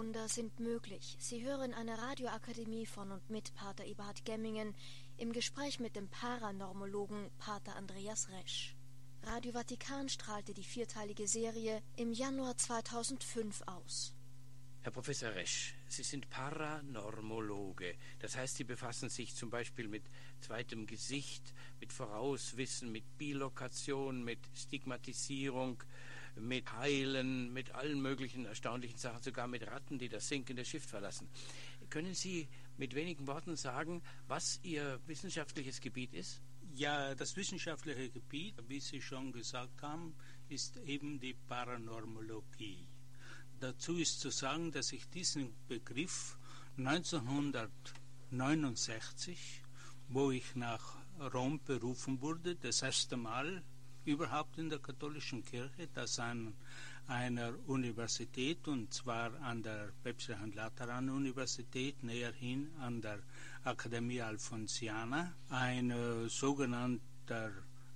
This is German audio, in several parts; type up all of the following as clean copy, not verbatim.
Wunder sind möglich. Sie hören eine Radioakademie von und mit Pater Eberhard Gemmingen im Gespräch mit dem Paranormologen Pater Andreas Resch. Radio Vatikan strahlte die 4-teilige Serie im Januar 2005 aus. Herr Professor Resch, Sie sind Paranormologe. Das heißt, Sie befassen sich zum Beispiel mit zweitem Gesicht, mit Vorauswissen, mit Bilokation, mit Stigmatisierung, mit Heilen, mit allen möglichen erstaunlichen Sachen, sogar mit Ratten, die das sinkende Schiff verlassen. Können Sie mit wenigen Worten sagen, was Ihr wissenschaftliches Gebiet ist? Ja, das wissenschaftliche Gebiet, wie Sie schon gesagt haben, ist eben die Paranormologie. Dazu ist zu sagen, dass ich diesen Begriff 1969, wo ich nach Rom berufen wurde, das erste Mal überhaupt in der katholischen Kirche, das an einer Universität, und zwar an der Päpstlichen und Lateranuniversität, näher hin an der Accademia Alfonsiana, ein sogenannter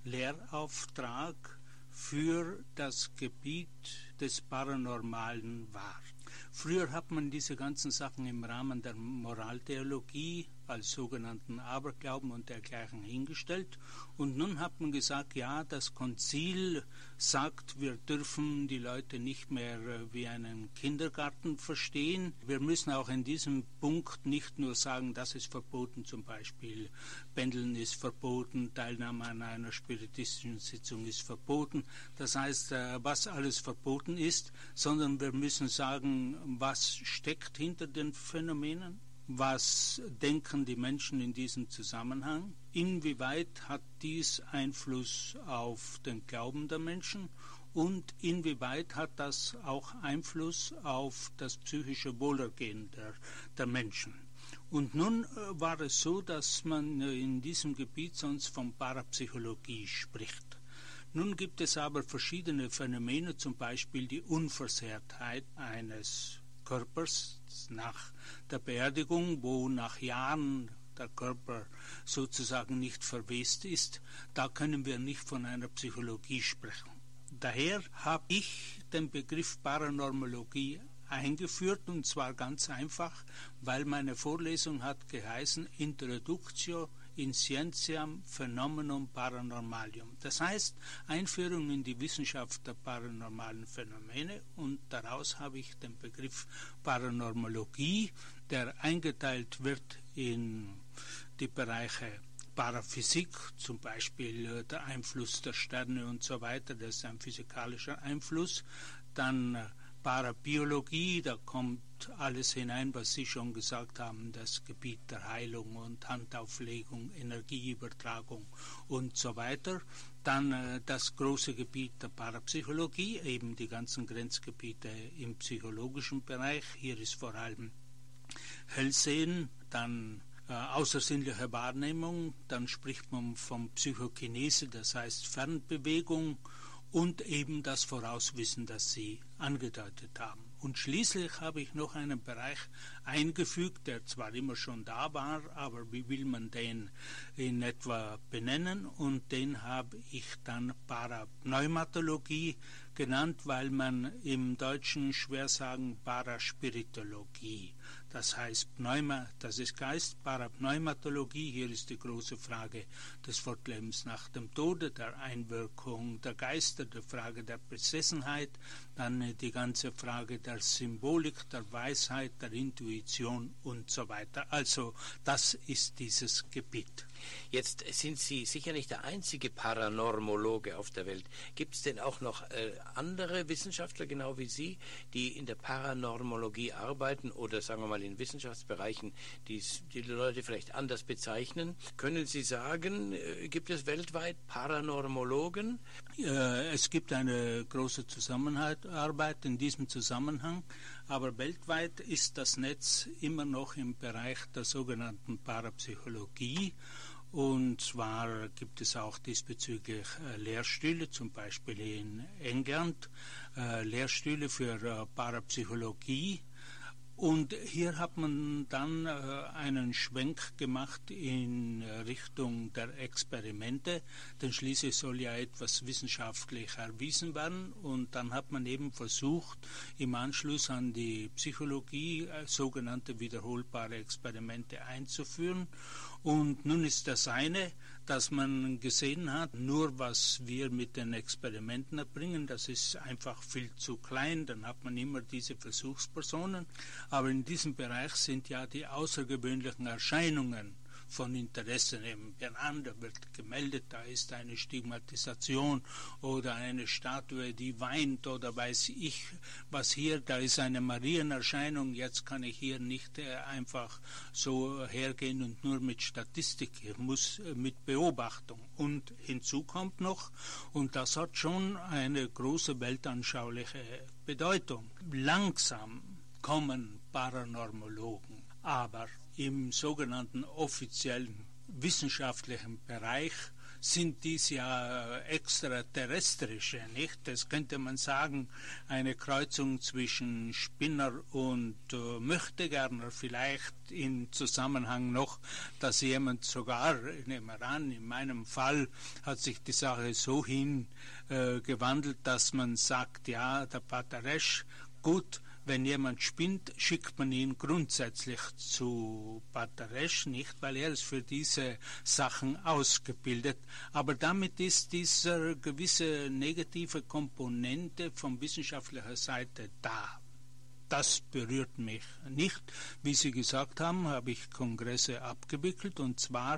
Lehrauftrag für das Gebiet des Paranormalen war. Früher hat man diese ganzen Sachen im Rahmen der Moraltheologie als sogenannten Aberglauben und dergleichen hingestellt, und nun hat man gesagt, ja, das Konzil sagt, wir dürfen die Leute nicht mehr wie einen Kindergarten verstehen. Wir müssen auch in diesem Punkt nicht nur sagen, das ist verboten, zum Beispiel Pendeln ist verboten, Teilnahme an einer spiritistischen Sitzung ist verboten, das heißt, was alles verboten ist, sondern wir müssen sagen, was steckt hinter den Phänomenen. Was denken die Menschen in diesem Zusammenhang? Inwieweit hat dies Einfluss auf den Glauben der Menschen? Und inwieweit hat das auch Einfluss auf das psychische Wohlergehen der Menschen? Und nun war es so, dass man in diesem Gebiet sonst von Parapsychologie spricht. Nun gibt es aber verschiedene Phänomene, zum Beispiel die Unversehrtheit eines Körpers nach der Beerdigung, wo nach Jahren der Körper sozusagen nicht verwest ist. Da können wir nicht von einer Psychologie sprechen. Daher habe ich den Begriff Paranormologie eingeführt, und zwar ganz einfach, weil meine Vorlesung hat geheißen Introductio in Scientiam Phenomenum Paranormalium. Das heißt, Einführung in die Wissenschaft der paranormalen Phänomene, und daraus habe ich den Begriff Paranormologie, der eingeteilt wird in die Bereiche Paraphysik, zum Beispiel der Einfluss der Sterne und so weiter, das ist ein physikalischer Einfluss, dann Parabiologie, da kommt alles hinein, was Sie schon gesagt haben, das Gebiet der Heilung und Handauflegung, Energieübertragung und so weiter. Dann das große Gebiet der Parapsychologie, eben die ganzen Grenzgebiete im psychologischen Bereich. Hier ist vor allem Hellsehen, dann außersinnliche Wahrnehmung, dann spricht man von Psychokinese, das heißt Fernbewegung, und eben das Vorauswissen, das Sie angedeutet haben. Und schließlich habe ich noch einen Bereich eingefügt, der zwar immer schon da war, aber wie will man den in etwa benennen? Und den habe ich dann Parapneumatologie genannt, weil man im Deutschen schwer sagen Paraspiritologie. Das heißt Pneuma, das ist Geist, Parapneumatologie, hier ist die große Frage des Fortlebens nach dem Tode, der Einwirkung der Geister, der Frage der Besessenheit, dann die ganze Frage der Symbolik, der Weisheit, der Intuition und so weiter. Also das ist dieses Gebiet. Jetzt sind Sie sicher nicht der einzige Paranormologe auf der Welt. Gibt es denn auch noch andere Wissenschaftler, genau wie Sie, die in der Paranormologie arbeiten oder sagen wir mal in Wissenschaftsbereichen, die Leute vielleicht anders bezeichnen? Können Sie sagen, gibt es weltweit Paranormologen? Es gibt eine große Zusammenarbeit in diesem Zusammenhang, aber weltweit ist das Netz immer noch im Bereich der sogenannten Parapsychologie. Und zwar gibt es auch diesbezüglich Lehrstühle, zum Beispiel in England, Lehrstühle für Parapsychologie. Und hier hat man dann einen Schwenk gemacht in Richtung der Experimente, denn schließlich soll ja etwas wissenschaftlich erwiesen werden. Und dann hat man eben versucht, im Anschluss an die Psychologie sogenannte wiederholbare Experimente einzuführen. Und nun ist das eine, dass man gesehen hat, nur was wir mit den Experimenten erbringen, das ist einfach viel zu klein, dann hat man immer diese Versuchspersonen. Aber in diesem Bereich sind ja die außergewöhnlichen Erscheinungen von Interesse nehmen wir an, da wird gemeldet, da ist eine Stigmatisation oder eine Statue, die weint oder weiß ich was hier, da ist eine Marienerscheinung, jetzt kann ich hier nicht einfach so hergehen und nur mit Statistik, ich muss mit Beobachtung. Und hinzu kommt noch, und das hat schon eine große weltanschauliche Bedeutung, langsam kommen Paranormologen, aber im sogenannten offiziellen wissenschaftlichen Bereich sind dies ja extraterrestrische, nicht? Das könnte man sagen, eine Kreuzung zwischen Spinner und Möchtegärner, vielleicht im Zusammenhang noch, dass jemand sogar, ich nehme an, in meinem Fall hat sich die Sache so gewandelt, dass man sagt, ja, der Pater Resch, gut, wenn jemand spinnt, schickt man ihn grundsätzlich zu Pater Resch, nicht, weil er ist für diese Sachen ausgebildet. Aber damit ist diese gewisse negative Komponente von wissenschaftlicher Seite da. Das berührt mich nicht. Wie Sie gesagt haben, habe ich Kongresse abgewickelt, und zwar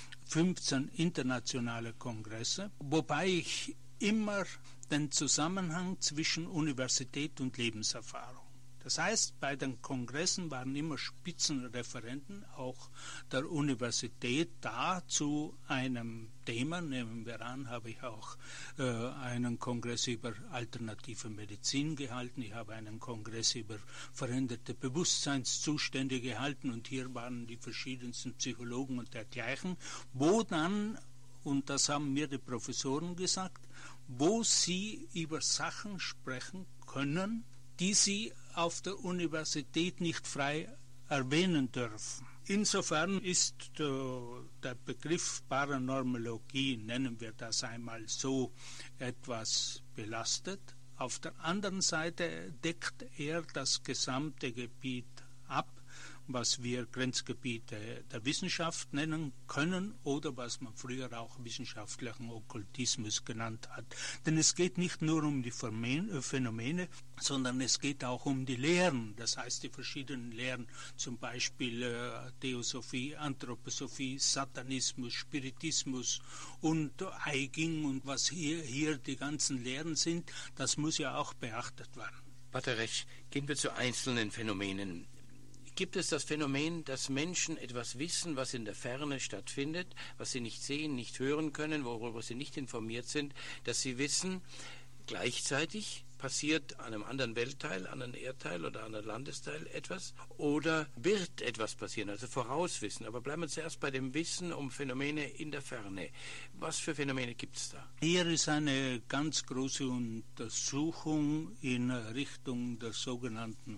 15 internationale Kongresse, wobei ich immer den Zusammenhang zwischen Universität und Lebenserfahrung. Das heißt, bei den Kongressen waren immer Spitzenreferenten auch der Universität da zu einem Thema. Nehmen wir an, habe ich auch einen Kongress über alternative Medizin gehalten. Ich habe einen Kongress über veränderte Bewusstseinszustände gehalten, und hier waren die verschiedensten Psychologen und dergleichen, wo dann, und das haben mir die Professoren gesagt, wo sie über Sachen sprechen können, die sie auf der Universität nicht frei erwähnen dürfen. Insofern ist der Begriff Paranormologie, nennen wir das einmal so, etwas belastet. Auf der anderen Seite deckt er das gesamte Gebiet ab, was wir Grenzgebiete der Wissenschaft nennen können oder was man früher auch wissenschaftlichen Okkultismus genannt hat. Denn es geht nicht nur um die Phänomene, sondern es geht auch um die Lehren, das heißt die verschiedenen Lehren, zum Beispiel Theosophie, Anthroposophie, Satanismus, Spiritismus und Eigen und was hier die ganzen Lehren sind, das muss ja auch beachtet werden. Pater Resch, gehen wir zu einzelnen Phänomenen. Gibt es das Phänomen, dass Menschen etwas wissen, was in der Ferne stattfindet, was sie nicht sehen, nicht hören können, worüber sie nicht informiert sind, dass sie wissen, gleichzeitig passiert an einem anderen Weltteil, an einem Erdteil oder an einem Landesteil etwas oder wird etwas passieren, also Vorauswissen. Aber bleiben wir zuerst bei dem Wissen um Phänomene in der Ferne. Was für Phänomene gibt es da? Hier ist eine ganz große Untersuchung in Richtung der sogenannten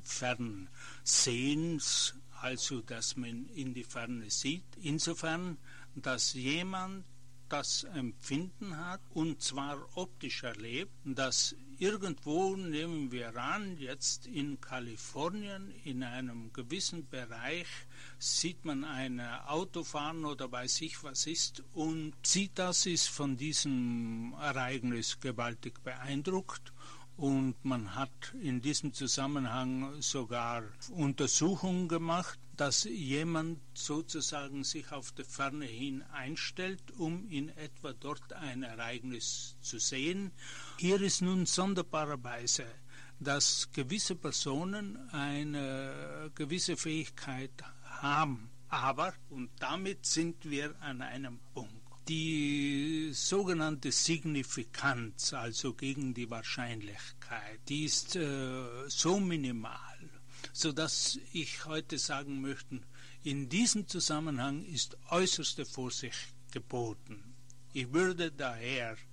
Fernsehens, also dass man in die Ferne sieht. Insofern, dass jemand das Empfinden hat, und zwar optisch erlebt, dass irgendwo, nehmen wir an, jetzt in Kalifornien in einem gewissen Bereich sieht man ein Auto fahren oder weiß ich was ist und sieht das, ist von diesem Ereignis gewaltig beeindruckt. Und man hat in diesem Zusammenhang sogar Untersuchungen gemacht, dass jemand sozusagen sich auf die Ferne hin einstellt, um in etwa dort ein Ereignis zu sehen. Hier ist nun sonderbarerweise, dass gewisse Personen eine gewisse Fähigkeit haben. Aber, und damit sind wir an einem Punkt, die sogenannte Signifikanz, also gegen die Wahrscheinlichkeit, die ist so minimal, sodass ich heute sagen möchte, in diesem Zusammenhang ist äußerste Vorsicht geboten. Ich würde daher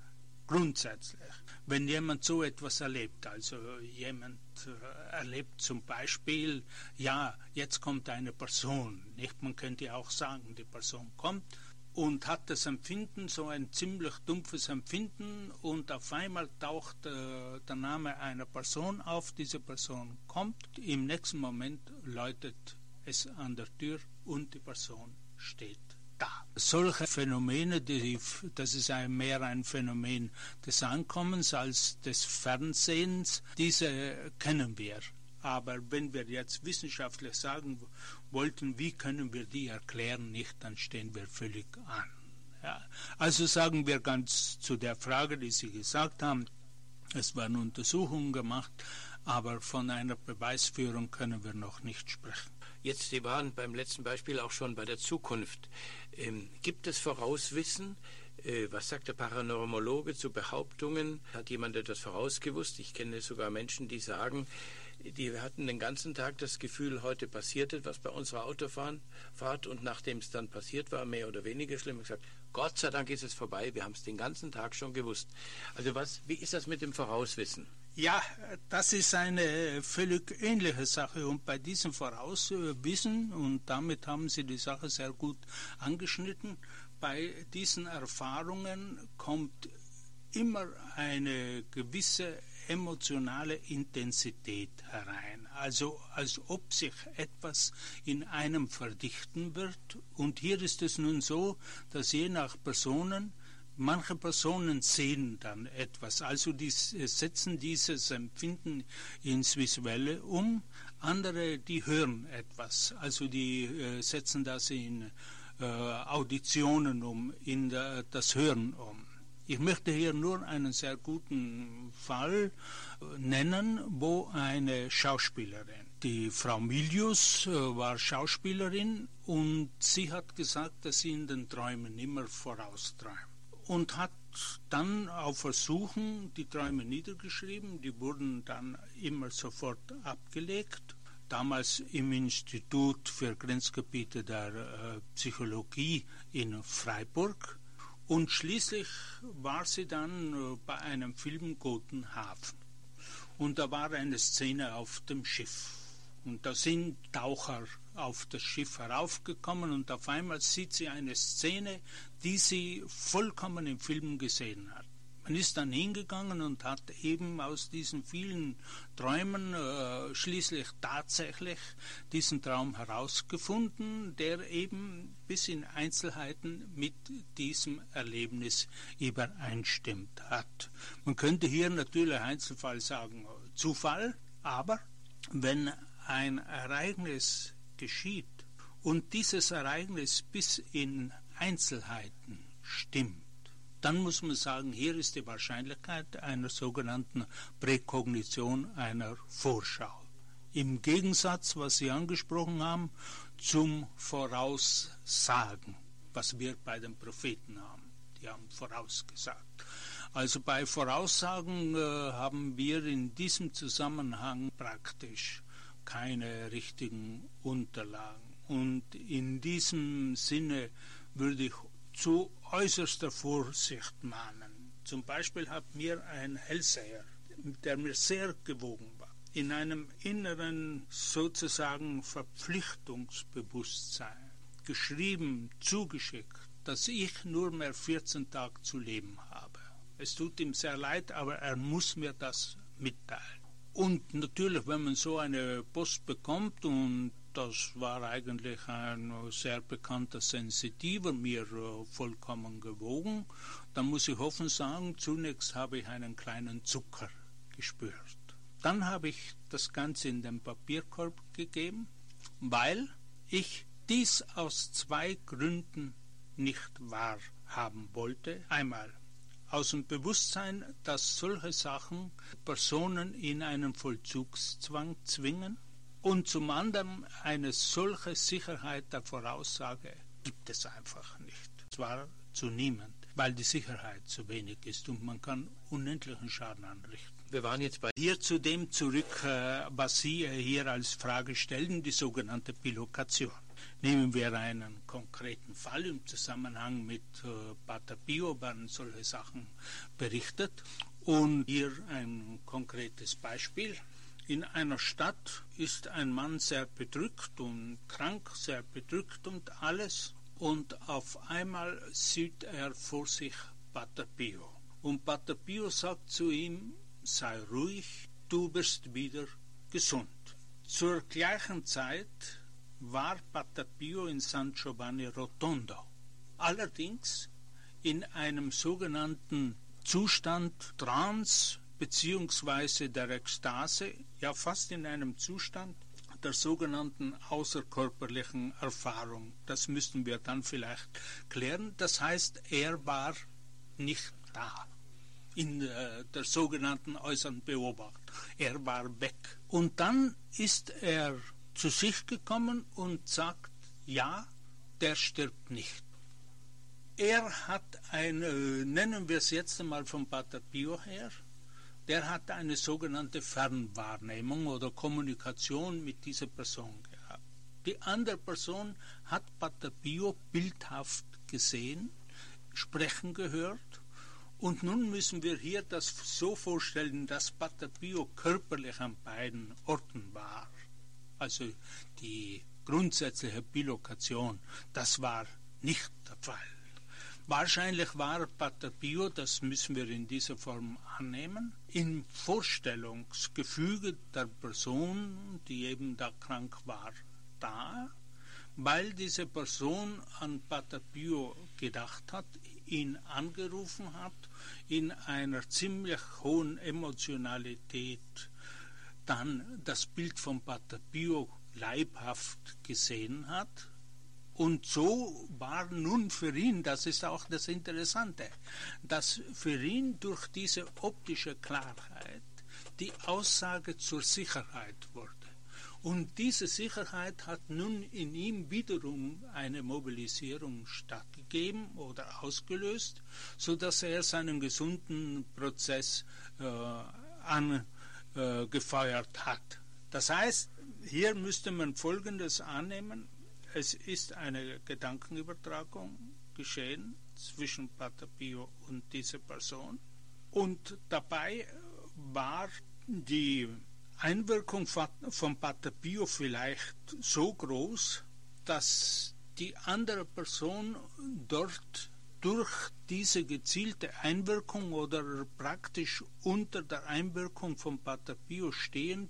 grundsätzlich. Wenn jemand so etwas erlebt, also jemand erlebt zum Beispiel, ja, jetzt kommt eine Person, nicht? Man könnte auch sagen, die Person kommt und hat das Empfinden, so ein ziemlich dumpfes Empfinden, und auf einmal taucht der Name einer Person auf, diese Person kommt, im nächsten Moment läutet es an der Tür und die Person steht da. Solche Phänomene, das ist mehr ein Phänomen des Ankommens als des Fernsehens, diese kennen wir. Aber wenn wir jetzt wissenschaftlich sagen wollten, wie können wir die erklären, nicht, dann stehen wir völlig an. Ja. Also sagen wir ganz zu der Frage, die Sie gesagt haben, es werden Untersuchungen gemacht, aber von einer Beweisführung können wir noch nicht sprechen. Jetzt, Sie waren beim letzten Beispiel auch schon bei der Zukunft. Gibt es Vorauswissen? Was sagt der Paranormologe zu Behauptungen? Hat jemand etwas vorausgewusst? Ich kenne sogar Menschen, die sagen, die hatten den ganzen Tag das Gefühl, heute passiert etwas bei unserer Autofahrt, und nachdem es dann passiert war, mehr oder weniger schlimm, gesagt, Gott sei Dank ist es vorbei, wir haben es den ganzen Tag schon gewusst. Also wie ist das mit dem Vorauswissen? Ja, das ist eine völlig ähnliche Sache, und bei diesem Vorauswissen, und damit haben Sie die Sache sehr gut angeschnitten, bei diesen Erfahrungen kommt immer eine gewisse emotionale Intensität herein, also als ob sich etwas in einem verdichten wird. Und hier ist es nun so, dass je nach Personen, manche Personen sehen dann etwas, also die setzen dieses Empfinden ins Visuelle um, andere, die hören etwas, also die setzen das in Auditionen um, in das Hören um. Ich möchte hier nur einen sehr guten Fall nennen, wo eine Schauspielerin, die Frau Milius, war Schauspielerin, und sie hat gesagt, dass sie in den Träumen immer vorausträumt. Und hat dann auf Versuchen die Träume niedergeschrieben, die wurden dann immer sofort abgelegt. Damals im Institut für Grenzgebiete der Psychologie in Freiburg. Und schließlich war sie dann bei einem Film Gotenhafen. Und da war eine Szene auf dem Schiff. Und da sind Taucher auf das Schiff heraufgekommen, und auf einmal sieht sie eine Szene, die sie vollkommen im Film gesehen hat. Man ist dann hingegangen und hat eben aus diesen vielen Träumen schließlich tatsächlich diesen Traum herausgefunden, der eben bis in Einzelheiten mit diesem Erlebnis übereinstimmt hat. Man könnte hier natürlich Einzelfall sagen, Zufall, aber wenn ein Ereignis geschieht und dieses Ereignis bis in Einzelheiten stimmt, dann muss man sagen, hier ist die Wahrscheinlichkeit einer sogenannten Präkognition, einer Vorschau. Im Gegensatz, was Sie angesprochen haben, zum Voraussagen, was wir bei den Propheten haben. Die haben vorausgesagt. Also bei Voraussagen haben wir in diesem Zusammenhang praktisch keine richtigen Unterlagen. Und in diesem Sinne würde ich zu äußerster Vorsicht mahnen. Zum Beispiel hat mir ein Hellseher, der mir sehr gewogen war, in einem inneren sozusagen Verpflichtungsbewusstsein geschrieben, zugeschickt, dass ich nur mehr 14 Tage zu leben habe. Es tut ihm sehr leid, aber er muss mir das mitteilen. Und natürlich, wenn man so eine Post bekommt, und das war eigentlich ein sehr bekannter Sensitiver, mir vollkommen gewogen, dann muss ich offen sagen, zunächst habe ich einen kleinen Zucker gespürt. Dann habe ich das Ganze in den Papierkorb gegeben, weil ich dies aus 2 Gründen nicht wahrhaben wollte. Einmal aus dem Bewusstsein, dass solche Sachen Personen in einen Vollzugszwang zwingen, und zum anderen eine solche Sicherheit der Voraussage gibt es einfach nicht. Zwar zu niemand, weil die Sicherheit zu wenig ist und man kann unendlichen Schaden anrichten. wir waren jetzt bei... Hier zu dem zurück, was Sie hier als Frage stellen, die sogenannte Bilokation. Nehmen wir einen konkreten Fall. Im Zusammenhang mit Pater Pio werden solche Sachen berichtet. Und hier ein konkretes Beispiel. In einer Stadt ist ein Mann sehr bedrückt und krank, sehr bedrückt und alles. Und auf einmal sieht er vor sich Pater Pio. Und Pater Pio sagt zu ihm, sei ruhig, du wirst wieder gesund. Zur gleichen Zeit war Pater Pio in San Giovanni Rotondo. Allerdings in einem sogenannten Zustand Trance beziehungsweise der Ekstase, ja fast in einem Zustand der sogenannten außerkörperlichen Erfahrung. Das müssten wir dann vielleicht klären. Das heißt, er war nicht da in der sogenannten äußeren Beobachtung. Er war weg. Und dann ist er zu sich gekommen und sagt, ja, der stirbt nicht. Er hat nennen wir es jetzt einmal vom Pater Pio her, der hat eine sogenannte Fernwahrnehmung oder Kommunikation mit dieser Person gehabt. Die andere Person hat Pater Pio bildhaft gesehen, sprechen gehört. Und nun müssen wir hier das so vorstellen, dass Pater Pio körperlich an beiden Orten war. Also die grundsätzliche Bilokation, das war nicht der Fall. Wahrscheinlich war Pater Pio, das müssen wir in dieser Form annehmen, im Vorstellungsgefüge der Person, die eben da krank war, da, weil diese Person an Pater Pio gedacht hat, ihn angerufen hat, in einer ziemlich hohen Emotionalität dann das Bild von Pater Pio leibhaft gesehen hat. Und so war nun für ihn, das ist auch das Interessante, dass für ihn durch diese optische Klarheit die Aussage zur Sicherheit wurde. Und diese Sicherheit hat nun in ihm wiederum eine Mobilisierung stattgegeben oder ausgelöst, sodass er seinen gesunden Prozess angefeuert hat. Das heißt, hier müsste man Folgendes annehmen: Es ist eine Gedankenübertragung geschehen zwischen Pater Pio und dieser Person. Und dabei war die Einwirkung von Pater Pio vielleicht so groß, dass die andere Person dort durch diese gezielte Einwirkung oder praktisch unter der Einwirkung von Pater Pio stehend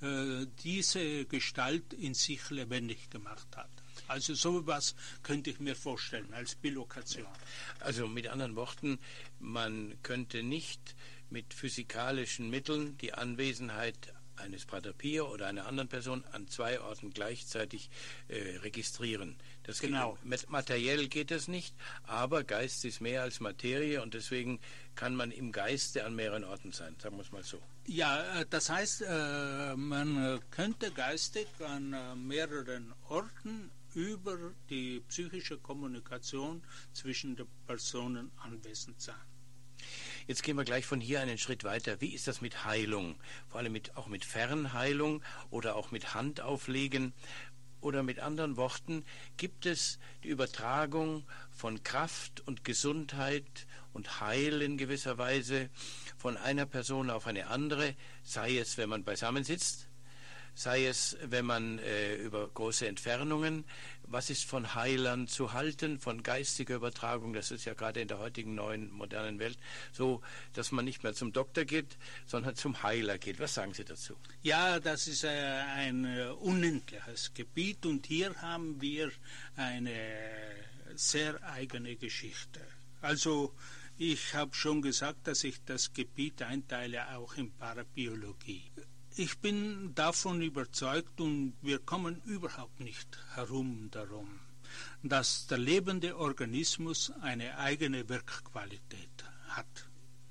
diese Gestalt in sich lebendig gemacht hat. Also so etwas könnte ich mir vorstellen als Bilokation. Also mit anderen Worten, man könnte nicht mit physikalischen Mitteln die Anwesenheit eines Pater Pio oder einer anderen Person an zwei Orten gleichzeitig registrieren. Das genau. Materiell geht das nicht, aber Geist ist mehr als Materie und deswegen kann man im Geiste an mehreren Orten sein, sagen wir es mal so. Ja, das heißt, man könnte geistig an mehreren Orten über die psychische Kommunikation zwischen den Personen anwesend sein. Jetzt gehen wir gleich von hier einen Schritt weiter. Wie ist das mit Heilung? Vor allem auch mit Fernheilung oder auch mit Handauflegen? Oder mit anderen Worten, gibt es die Übertragung von Kraft und Gesundheit und Heil in gewisser Weise von einer Person auf eine andere, sei es, wenn man beisammen sitzt, sei es, wenn man über große Entfernungen, was ist von Heilern zu halten, von geistiger Übertragung, das ist ja gerade in der heutigen neuen, modernen Welt so, dass man nicht mehr zum Doktor geht, sondern zum Heiler geht. Was sagen Sie dazu? Ja, das ist ein unendliches Gebiet und hier haben wir eine sehr eigene Geschichte. Also ich habe schon gesagt, dass ich das Gebiet einteile auch in Parabiologie. Ich bin davon überzeugt und wir kommen überhaupt nicht herum darum, dass der lebende Organismus eine eigene Wirkqualität hat.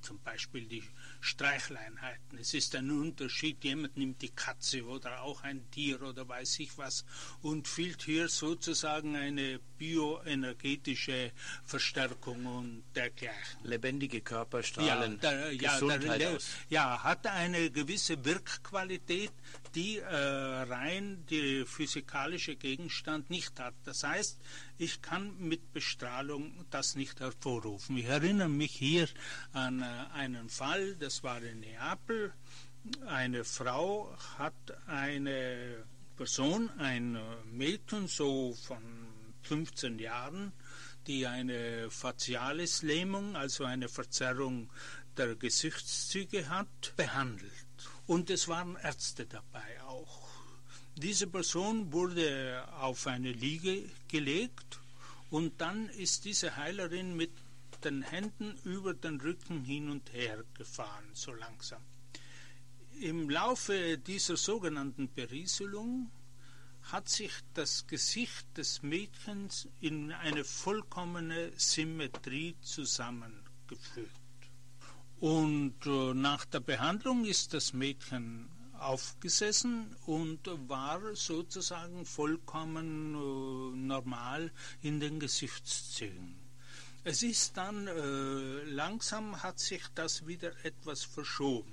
zum Beispiel die Streicheleinheiten. Es ist ein Unterschied, jemand nimmt die Katze oder auch ein Tier oder weiß ich was und fühlt hier sozusagen eine bioenergetische Verstärkung und dergleichen. Lebendige Körper strahlen Gesundheit aus. Ja, hat eine gewisse Wirkqualität, die rein die physikalische Gegenstand nicht hat. Das heißt, ich kann mit Bestrahlung das nicht hervorrufen. Ich erinnere mich hier an einen Fall, das war in Neapel. Eine Frau hat eine Person, ein Mädchen so von 15 Jahren, die eine Facialis-Lähmung, also eine Verzerrung der Gesichtszüge hat, behandelt. Und es waren Ärzte dabei auch. Diese Person wurde auf eine Liege gelegt und dann ist diese Heilerin mit den Händen über den Rücken hin und her gefahren, so langsam. Im Laufe dieser sogenannten Berieselung hat sich das Gesicht des Mädchens in eine vollkommene Symmetrie zusammengefügt. Und nach der Behandlung ist das Mädchen aufgesessen und war sozusagen vollkommen normal in den Gesichtszügen. Es ist dann langsam hat sich das wieder etwas verschoben.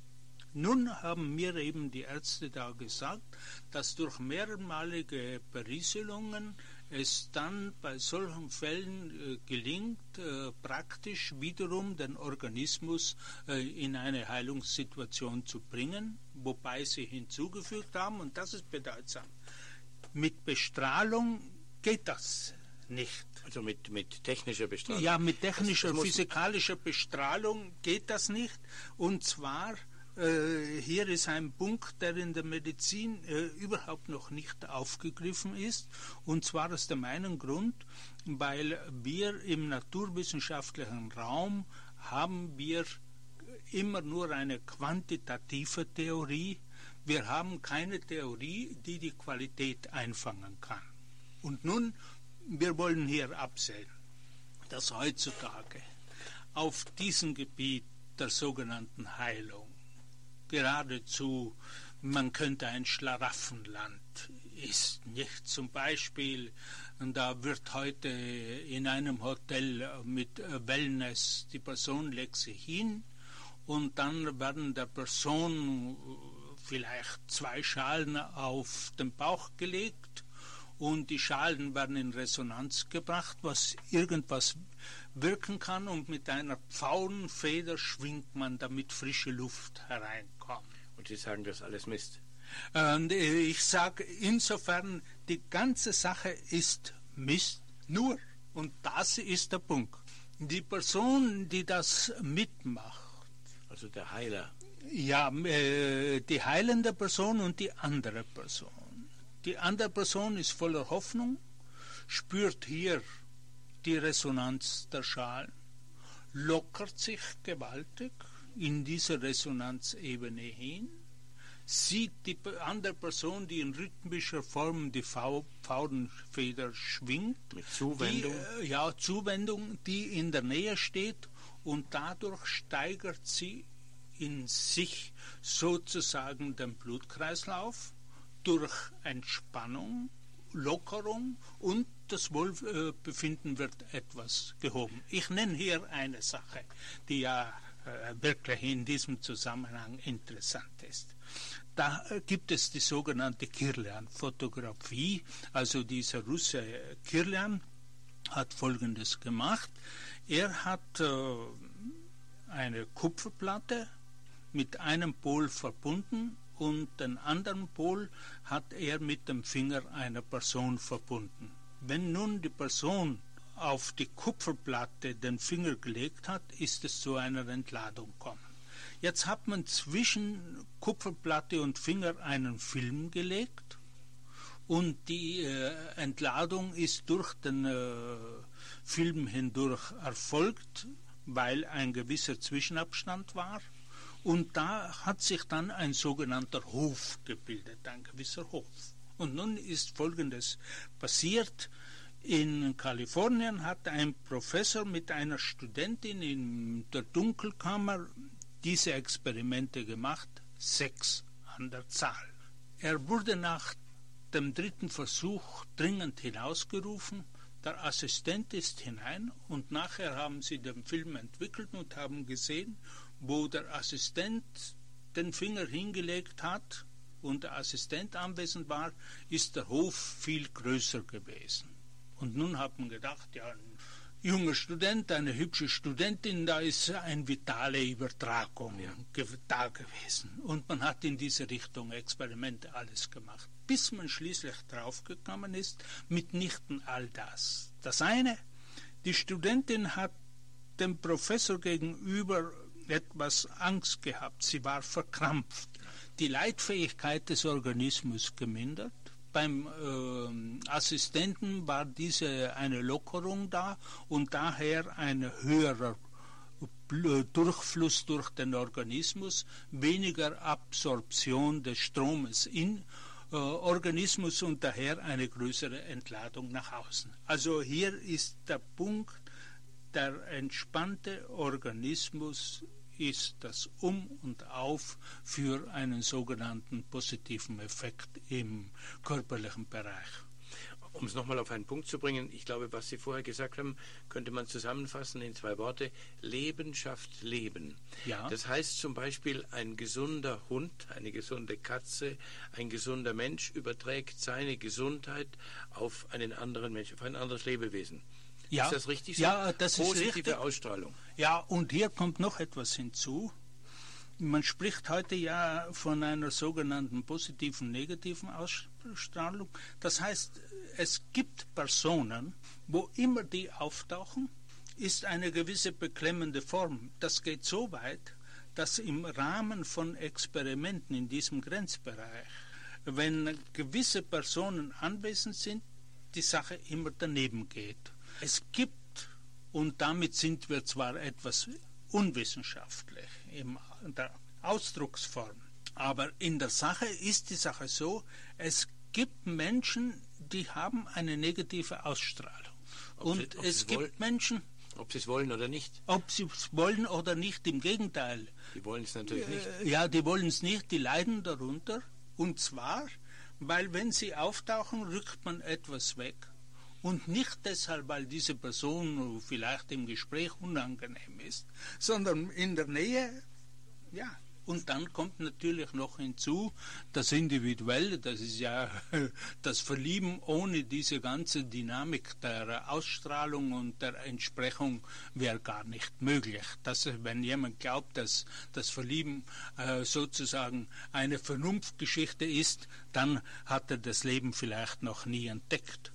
Nun haben mir eben die Ärzte da gesagt, dass durch mehrmalige Berieselungen es dann bei solchen Fällen gelingt, praktisch wiederum den Organismus in eine Heilungssituation zu bringen, wobei sie hinzugefügt haben, und das ist bedeutsam, mit Bestrahlung geht das nicht. Also mit technischer Bestrahlung? Ja, mit technischer, physikalischer Bestrahlung geht das nicht, und zwar hier ist ein Punkt, der in der Medizin überhaupt noch nicht aufgegriffen ist, und zwar aus dem einen Grund, weil wir im naturwissenschaftlichen Raum haben wir immer nur eine quantitative Theorie, wir haben keine Theorie, die die Qualität einfangen kann. Und nun, wir wollen hier absehen, dass heutzutage auf diesem Gebiet der sogenannten Heilung geradezu, man könnte ein Schlaraffenland ist, nicht? Zum Beispiel, da wird heute in einem Hotel mit Wellness, die Person legt sich hin und dann werden der Person vielleicht 2 Schalen auf den Bauch gelegt und die Schalen werden in Resonanz gebracht, was irgendwas wirken kann, und mit einer Pfauenfeder schwingt man, damit frische Luft hereinkommt. Und Sie sagen, das alles Mist? Ich sage insofern, die ganze Sache ist Mist, nur, und das ist der Punkt, die Person, die das mitmacht, also der Heiler. Ja, die heilende Person und die andere Person. Die andere Person ist voller Hoffnung, spürt hier die Resonanz der Schalen, lockert sich gewaltig in diese Resonanzebene hin, sieht die andere Person, die in rhythmischer Form die Pfauenfeder schwingt, mit Zuwendung, Zuwendung, die in der Nähe steht, und dadurch steigert sie in sich sozusagen den Blutkreislauf durch Entspannung, Lockerung, und das Wohlbefinden wird etwas gehoben. Ich nenne hier eine Sache, die ja wirklich in diesem Zusammenhang interessant ist. Da gibt es die sogenannte Kirlian-Fotografie. Also dieser Russe Kirlian hat Folgendes gemacht. Er hat eine Kupferplatte mit einem Pol verbunden und den anderen Pol hat er mit dem Finger einer Person verbunden. Wenn nun die Person auf die Kupferplatte den Finger gelegt hat, ist es zu einer Entladung gekommen. Jetzt hat man zwischen Kupferplatte und Finger einen Film gelegt und die Entladung ist durch den Film hindurch erfolgt, weil ein gewisser Zwischenabstand war. Und da hat sich dann ein sogenannter Hof gebildet, ein gewisser Hof. Und nun ist Folgendes passiert. In Kalifornien hat ein Professor mit einer Studentin in der Dunkelkammer diese Experimente gemacht, 6 an der Zahl. Er wurde nach dem 3. Versuch dringend hinausgerufen. Der Assistent ist hinein und nachher haben sie den Film entwickelt und haben gesehen, wo der Assistent den Finger hingelegt hat und der Assistent anwesend war, ist der Hof viel größer gewesen. Und nun hat man gedacht, ja, ein junger Student, eine hübsche Studentin, da ist eine vitale Übertragung da gewesen. Und man hat in diese Richtung Experimente alles gemacht, bis man schließlich draufgekommen ist, mitnichten all das. Das eine, die Studentin hat dem Professor gegenüber etwas Angst gehabt, sie war verkrampft. Die Leitfähigkeit des Organismus gemindert. Beim Assistenten war eine Lockerung da und daher ein höherer Durchfluss durch den Organismus, weniger Absorption des Stromes in Organismus und daher eine größere Entladung nach außen. Also hier ist der Punkt, der entspannte Organismus ist das Um und Auf für einen sogenannten positiven Effekt im körperlichen Bereich. Um es nochmal auf einen Punkt zu bringen, ich glaube, was Sie vorher gesagt haben, könnte man zusammenfassen in 2 Worte. Leben schafft Leben. Ja. Das heißt zum Beispiel, ein gesunder Hund, eine gesunde Katze, ein gesunder Mensch überträgt seine Gesundheit auf einen anderen Mensch, auf ein anderes Lebewesen. Ja, ist das richtig so? Ja, das Positive ist richtig. Ausstrahlung. Ja, und hier kommt noch etwas hinzu. Man spricht heute ja von einer sogenannten positiven, negativen Ausstrahlung. Das heißt, es gibt Personen, wo immer die auftauchen, ist eine gewisse beklemmende Form. Das geht so weit, dass im Rahmen von Experimenten in diesem Grenzbereich, wenn gewisse Personen anwesend sind, die Sache immer daneben geht. Es gibt, und damit sind wir zwar etwas unwissenschaftlich in der Ausdrucksform, aber in der Sache ist die Sache so, es gibt Menschen, die haben eine negative Ausstrahlung. Und es gibt Menschen, ob sie es wollen oder nicht. Ob sie es wollen oder nicht, im Gegenteil. Die wollen es natürlich nicht. Ja, die wollen es nicht, die leiden darunter. Und zwar, weil wenn sie auftauchen, rückt man etwas weg. Und nicht deshalb, weil diese Person vielleicht im Gespräch unangenehm ist, sondern in der Nähe, ja. Und dann kommt natürlich noch hinzu, das Individuelle, das ist ja das Verlieben ohne diese ganze Dynamik der Ausstrahlung und der Entsprechung wäre gar nicht möglich. Wenn jemand glaubt, dass das Verlieben sozusagen eine Vernunftgeschichte ist, dann hat er das Leben vielleicht noch nie entdeckt.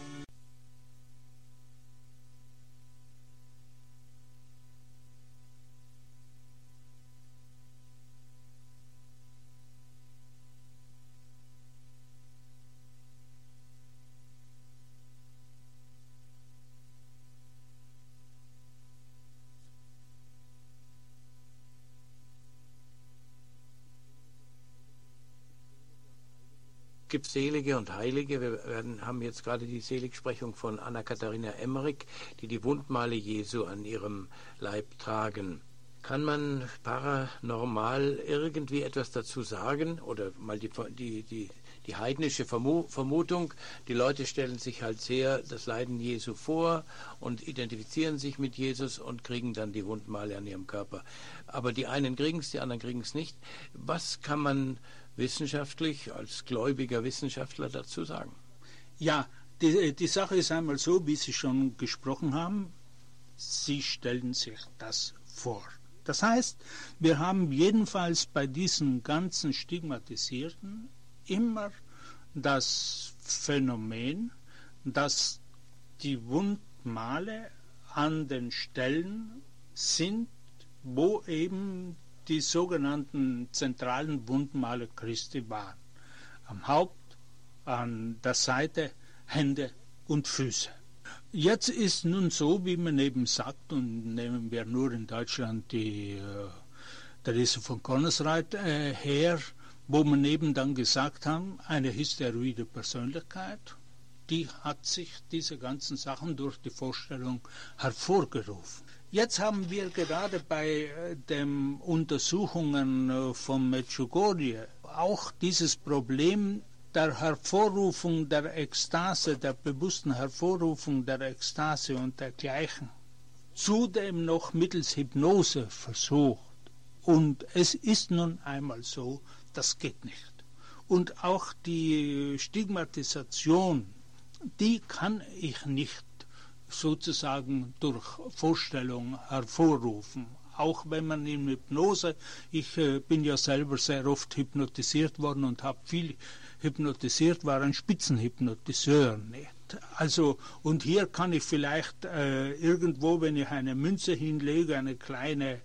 Es gibt Selige und Heilige. Wir haben jetzt gerade die Seligsprechung von Anna-Katharina Emmerich, die die Wundmale Jesu an ihrem Leib tragen. Kann man paranormal irgendwie etwas dazu sagen? Oder mal die heidnische Vermutung, die Leute stellen sich halt sehr das Leiden Jesu vor und identifizieren sich mit Jesus und kriegen dann die Wundmale an ihrem Körper. Aber die einen kriegen es, die anderen kriegen es nicht. Was kann man wissenschaftlich, als gläubiger Wissenschaftler dazu sagen? Ja, die Sache ist einmal so, wie Sie schon gesprochen haben, Sie stellen sich das vor. Das heißt, wir haben jedenfalls bei diesen ganzen Stigmatisierten immer das Phänomen, dass die Wundmale an den Stellen sind, wo eben die sogenannten zentralen Wundmale Christi waren. Am Haupt, an der Seite, Hände und Füße. Jetzt ist nun so, wie man eben sagt, und nehmen wir nur in Deutschland die Therese von Connersreuth her, wo man eben dann gesagt haben, eine hysteroide Persönlichkeit, die hat sich diese ganzen Sachen durch die Vorstellung hervorgerufen. Jetzt haben wir gerade bei den Untersuchungen von Medjugorje auch dieses Problem der Hervorrufung der Ekstase, der bewussten Hervorrufung der Ekstase und dergleichen. Zudem noch mittels Hypnose versucht. Und es ist nun einmal so, das geht nicht. Und auch die Stigmatisation, die kann ich nicht sozusagen durch Vorstellung hervorrufen. Auch wenn man in Hypnose, ich bin ja selber sehr oft hypnotisiert worden und habe viel hypnotisiert, war ein Spitzenhypnotiseur, nicht? Also, und hier kann ich vielleicht irgendwo, wenn ich eine Münze hinlege, eine kleine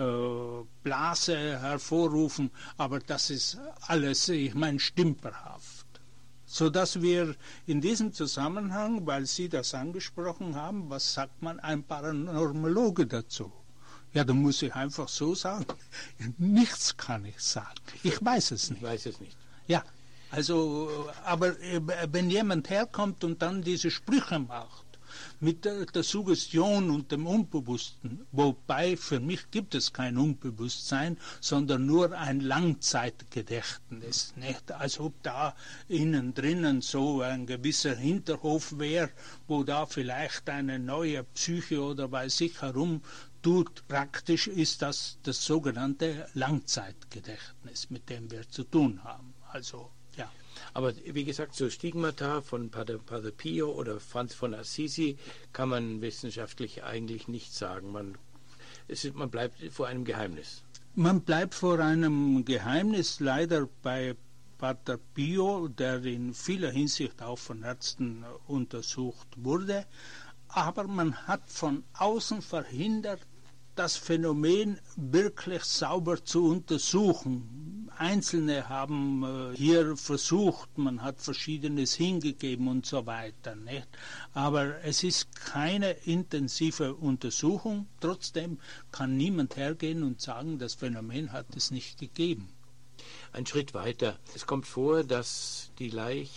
Blase hervorrufen, aber das ist alles, ich meine, stümperhaft. Sodass wir in diesem Zusammenhang, weil Sie das angesprochen haben, was sagt man ein Paranormologe dazu? Ja, da muss ich einfach so sagen, nichts kann ich sagen. Ich weiß es nicht. Ich weiß es nicht. Ja, also, aber wenn jemand herkommt und dann diese Sprüche macht, mit der Suggestion und dem Unbewussten, wobei für mich gibt es kein Unbewusstsein, sondern nur ein Langzeitgedächtnis, nicht? Als ob da innen drinnen so ein gewisser Hinterhof wäre, wo da vielleicht eine neue Psyche oder bei sich herum tut. Praktisch ist das sogenannte Langzeitgedächtnis, mit dem wir zu tun haben. Also, ja. Aber wie gesagt, so Stigmata von Pater Pio oder Franz von Assisi kann man wissenschaftlich eigentlich nicht sagen. Man bleibt vor einem Geheimnis. Man bleibt vor einem Geheimnis, leider bei Pater Pio, der in vieler Hinsicht auch von Ärzten untersucht wurde. Aber man hat von außen verhindert, das Phänomen wirklich sauber zu untersuchen. Einzelne haben hier versucht, man hat Verschiedenes hingegeben und so weiter, nicht? Aber es ist keine intensive Untersuchung. Trotzdem kann niemand hergehen und sagen, das Phänomen hat es nicht gegeben. Ein Schritt weiter. Es kommt vor, dass die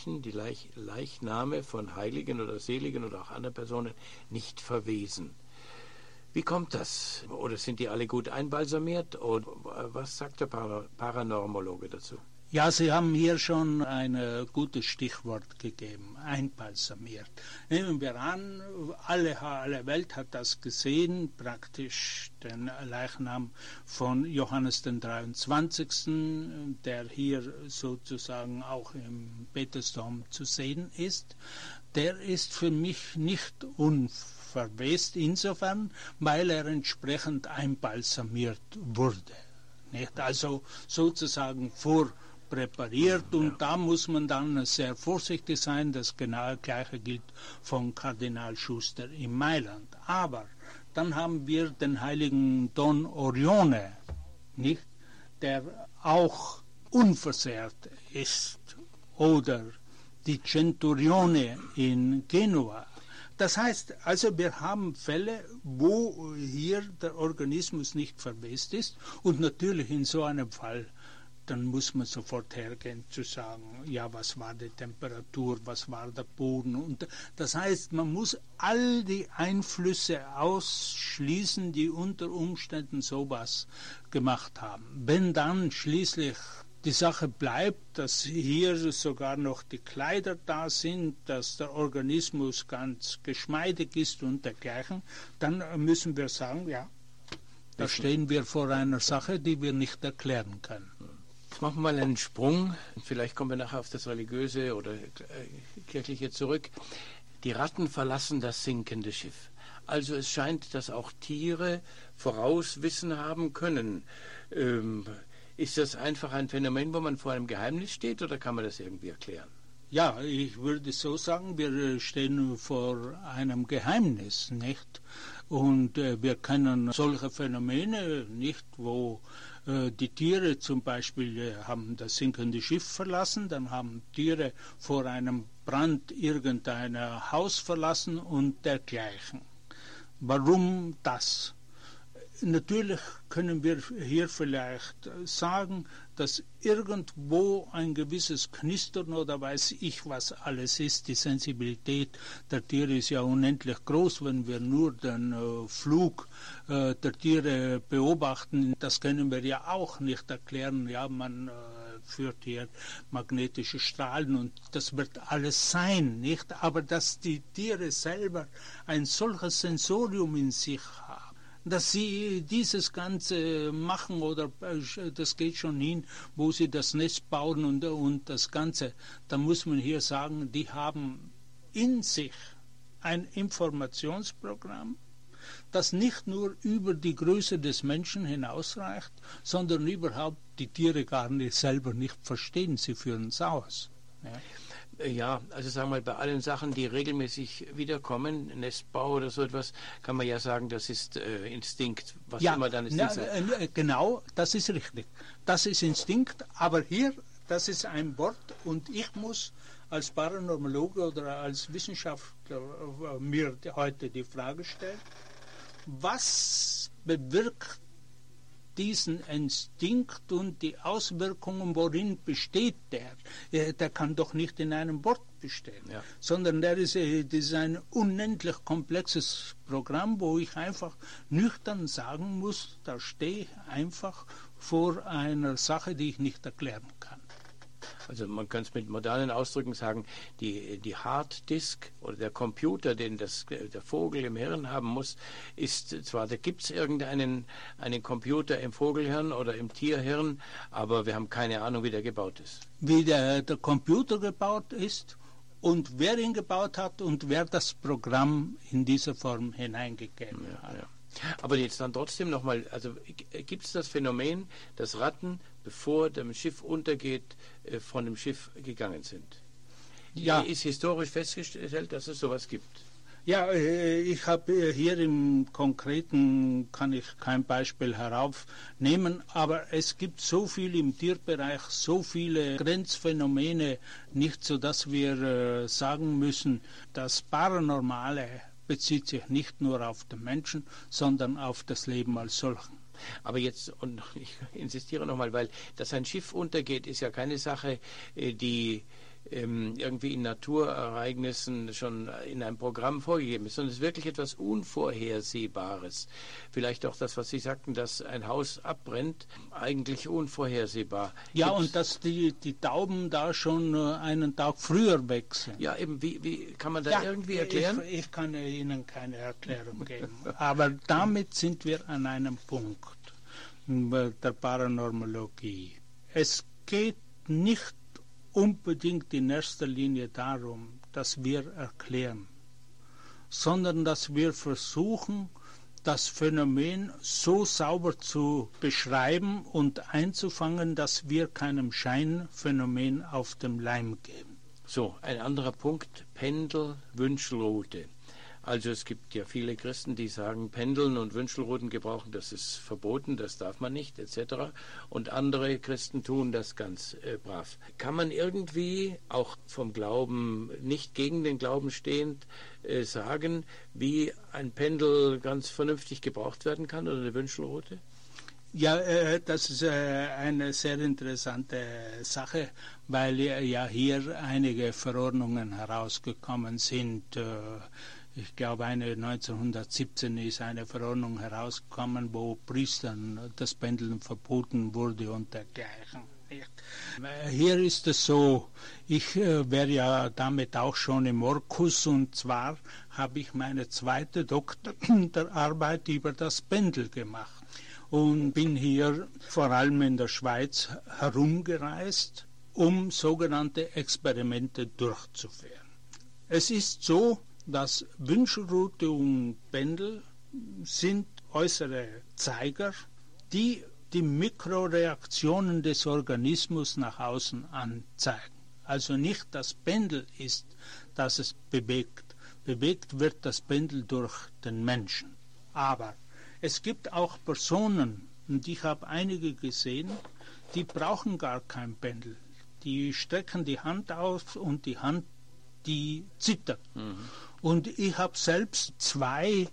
Leichname von Heiligen oder Seligen oder auch anderen Personen nicht verwesen. Wie kommt das? Oder sind die alle gut einbalsamiert? Oder was sagt der Paranormologe dazu? Ja, Sie haben hier schon ein gutes Stichwort gegeben, einbalsamiert. Nehmen wir an, alle Welt hat das gesehen, praktisch den Leichnam von Johannes den 23., der hier sozusagen auch im Petersdom zu sehen ist. Der ist für mich nicht unverwest insofern, weil er entsprechend einbalsamiert wurde. Nicht? Also sozusagen vorpräpariert, und da muss man dann sehr vorsichtig sein. Das genaue Gleiche gilt von Kardinal Schuster in Mailand. Aber dann haben wir den heiligen Don Orione, nicht? Der auch unversehrt ist, oder die Centurione in Genua. Das heißt, also wir haben Fälle, wo hier der Organismus nicht verwest ist, und natürlich in so einem Fall, dann muss man sofort hergehen zu sagen, ja, was war die Temperatur, was war der Boden. Und das heißt, man muss all die Einflüsse ausschließen, die unter Umständen sowas gemacht haben. Wenn dann schließlich die Sache bleibt, dass hier sogar noch die Kleider da sind, dass der Organismus ganz geschmeidig ist und dergleichen, dann müssen wir sagen, ja, da stehen wir vor einer Sache, die wir nicht erklären können. Jetzt machen wir mal einen Sprung. Vielleicht kommen wir nachher auf das Religiöse oder Kirchliche zurück. Die Ratten verlassen das sinkende Schiff. Also es scheint, dass auch Tiere Vorauswissen haben können. Ist das einfach ein Phänomen, wo man vor einem Geheimnis steht, oder kann man das irgendwie erklären? Ja, ich würde so sagen, wir stehen vor einem Geheimnis, nicht? Und wir kennen solche Phänomene nicht, wo die Tiere zum Beispiel haben das sinkende Schiff verlassen, dann haben Tiere vor einem Brand irgendein Haus verlassen und dergleichen. Warum das? Natürlich können wir hier vielleicht sagen, dass irgendwo ein gewisses Knistern oder weiß ich was alles ist. Die Sensibilität der Tiere ist ja unendlich groß, wenn wir nur den Flug der Tiere beobachten. Das können wir ja auch nicht erklären. Ja, man führt hier magnetische Strahlen und das wird alles sein, nicht? Aber dass die Tiere selber ein solches Sensorium in sich haben, dass sie dieses Ganze machen oder das geht schon hin, wo sie das Nest bauen und das Ganze, da muss man hier sagen, die haben in sich ein Informationsprogramm, das nicht nur über die Größe des Menschen hinausreicht, sondern überhaupt die Tiere gar nicht selber nicht verstehen, sie führen es aus. Ja. Ja, also sagen wir mal, bei allen Sachen, die regelmäßig wiederkommen, Nestbau oder so etwas, kann man ja sagen, das ist Instinkt, was ja, immer dann ist. Genau, das ist richtig. Das ist Instinkt, aber hier, das ist ein Wort und ich muss als Paranormologe oder als Wissenschaftler mir heute die Frage stellen, was bewirkt diesen Instinkt und die Auswirkungen, worin besteht der? Der kann doch nicht in einem Wort bestehen, ja, sondern das ist ein unendlich komplexes Programm, wo ich einfach nüchtern sagen muss, da stehe ich einfach vor einer Sache, die ich nicht erklären kann. Also man kann es mit modernen Ausdrücken sagen, die Harddisk oder der Computer, den der Vogel im Hirn haben muss, ist zwar, da gibt es einen Computer im Vogelhirn oder im Tierhirn, aber wir haben keine Ahnung, wie der gebaut ist. Wie der Computer gebaut ist und wer ihn gebaut hat und wer das Programm in dieser Form hineingegeben hat. Ja. Aber jetzt dann trotzdem nochmal, also gibt es das Phänomen, dass Ratten, bevor das Schiff untergeht, von dem Schiff gegangen sind? Ja. Ist historisch festgestellt, dass es sowas gibt? Ja, ich habe hier im Konkreten, kann ich kein Beispiel heraufnehmen, aber es gibt so viel im Tierbereich, so viele Grenzphänomene, nicht so, dass wir sagen müssen, das Paranormale bezieht sich nicht nur auf den Menschen, sondern auf das Leben als solchen. Aber jetzt, und ich insistiere nochmal, weil dass ein Schiff untergeht, ist ja keine Sache, die irgendwie in Naturereignissen schon in einem Programm vorgegeben ist, sondern es ist wirklich etwas Unvorhersehbares. Vielleicht auch das, was Sie sagten, dass ein Haus abbrennt, eigentlich unvorhersehbar. Ja, und dass die Tauben da schon einen Tag früher weg sind. Ja, eben, wie kann man da irgendwie erklären? Ich kann Ihnen keine Erklärung geben, aber damit sind wir an einem Punkt der Paranormologie. Es geht nicht unbedingt in erster Linie darum, dass wir erklären, sondern dass wir versuchen, das Phänomen so sauber zu beschreiben und einzufangen, dass wir keinem Scheinphänomen auf den Leim geben. So, ein anderer Punkt, Pendel, Wünschelrute. Also es gibt ja viele Christen, die sagen, Pendeln und Wünschelruten gebrauchen, das ist verboten, das darf man nicht, etc. Und andere Christen tun das ganz brav. Kann man irgendwie, auch vom Glauben, nicht gegen den Glauben stehend, sagen, wie ein Pendel ganz vernünftig gebraucht werden kann oder eine Wünschelrute? Ja, das ist eine sehr interessante Sache, weil ja hier einige Verordnungen herausgekommen sind. Ich glaube, 1917 ist eine Verordnung herausgekommen, wo Priestern das Pendeln verboten wurde und dergleichen. Hier ist es so, ich wäre ja damit auch schon im Orkus und zwar habe ich meine zweite Doktorarbeit über das Pendel gemacht und bin hier vor allem in der Schweiz herumgereist, um sogenannte Experimente durchzuführen. Es ist so, dass Wünschelrute und Pendel sind äußere Zeiger, die die Mikroreaktionen des Organismus nach außen anzeigen. Also nicht das Pendel ist, das es bewegt. Bewegt wird das Pendel durch den Menschen. Aber es gibt auch Personen, und ich habe einige gesehen, die brauchen gar kein Pendel. Die strecken die Hand aus und die Hand, die zittert. Und ich habe selbst 2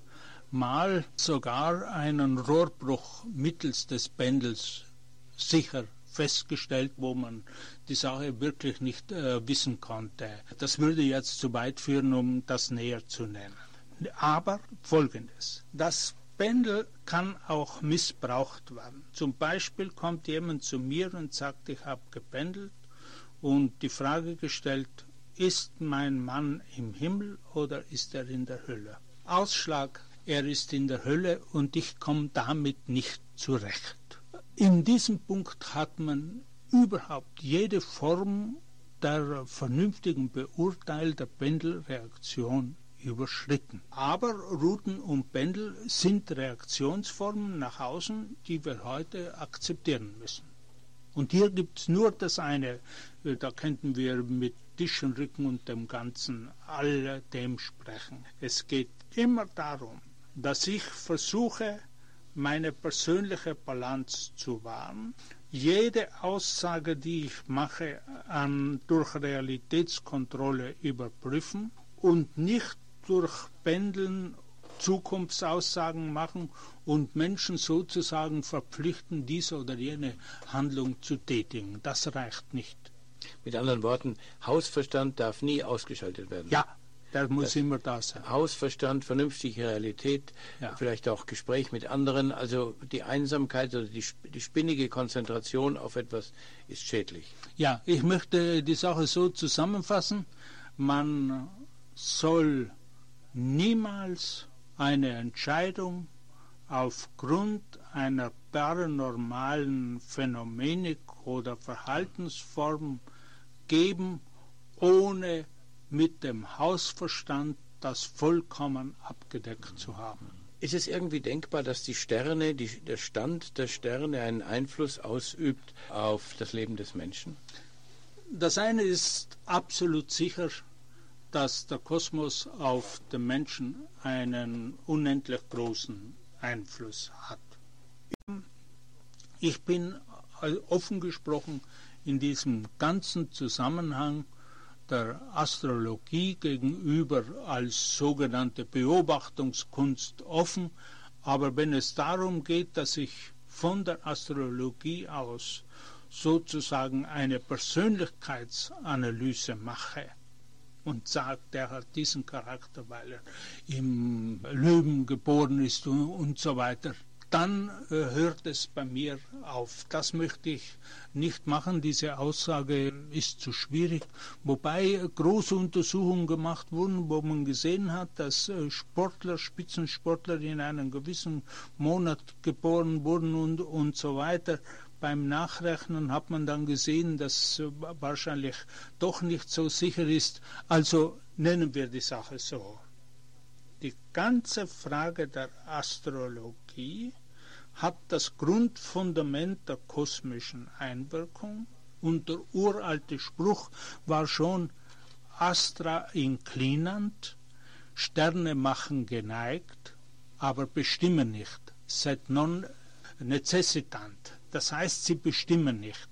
Mal sogar einen Rohrbruch mittels des Pendels sicher festgestellt, wo man die Sache wirklich nicht wissen konnte. Das würde jetzt zu weit führen, um das näher zu nennen. Aber Folgendes: Das Pendel kann auch missbraucht werden. Zum Beispiel kommt jemand zu mir und sagt, ich habe gependelt und die Frage gestellt, ist mein Mann im Himmel oder ist er in der Hölle? Ausschlag: Er ist in der Hölle und ich komme damit nicht zurecht. In diesem Punkt hat man überhaupt jede Form der vernünftigen Beurteilung der Pendelreaktion überschritten. Aber Routen und Pendel sind Reaktionsformen nach außen, die wir heute akzeptieren müssen. Und hier gibt es nur das eine, da könnten wir mit Tischenrücken und dem Ganzen all dem sprechen. Es geht immer darum, dass ich versuche, meine persönliche Balance zu wahren. Jede Aussage, die ich mache, durch Realitätskontrolle überprüfen und nicht durch Pendeln Zukunftsaussagen machen und Menschen sozusagen verpflichten, diese oder jene Handlung zu tätigen. Das reicht nicht. Mit anderen Worten, Hausverstand darf nie ausgeschaltet werden. Ja, der muss immer da sein. Hausverstand, vernünftige Realität, ja. Vielleicht auch Gespräch mit anderen. Also die Einsamkeit oder die spinnige Konzentration auf etwas ist schädlich. Ja, ich möchte die Sache so zusammenfassen. Man soll niemals eine Entscheidung aufgrund einer paranormalen Phänomenik oder Verhaltensform geben, ohne mit dem Hausverstand das vollkommen abgedeckt zu haben. Ist es irgendwie denkbar, dass die Sterne, der Stand der Sterne einen Einfluss ausübt auf das Leben des Menschen? Das eine ist absolut sicher, dass der Kosmos auf den Menschen einen unendlich großen Einfluss hat. Ich bin offen gesprochen in diesem ganzen Zusammenhang der Astrologie gegenüber als sogenannte Beobachtungskunst offen, aber wenn es darum geht, dass ich von der Astrologie aus sozusagen eine Persönlichkeitsanalyse mache und sagt, der hat diesen Charakter, weil er im Löwen geboren ist und so weiter, dann hört es bei mir auf. Das möchte ich nicht machen. Diese Aussage ist zu schwierig. Wobei große Untersuchungen gemacht wurden, wo man gesehen hat, dass Sportler, Spitzensportler in einem gewissen Monat geboren wurden und so weiter. Beim Nachrechnen hat man dann gesehen, dass wahrscheinlich doch nicht so sicher ist. Also nennen wir die Sache so. Die ganze Frage der Astrologie hat das Grundfundament der kosmischen Einwirkung und der uralte Spruch war schon Astra inclinant, Sterne machen geneigt, aber bestimmen nicht, sed non necessitant, das heißt, sie bestimmen nicht.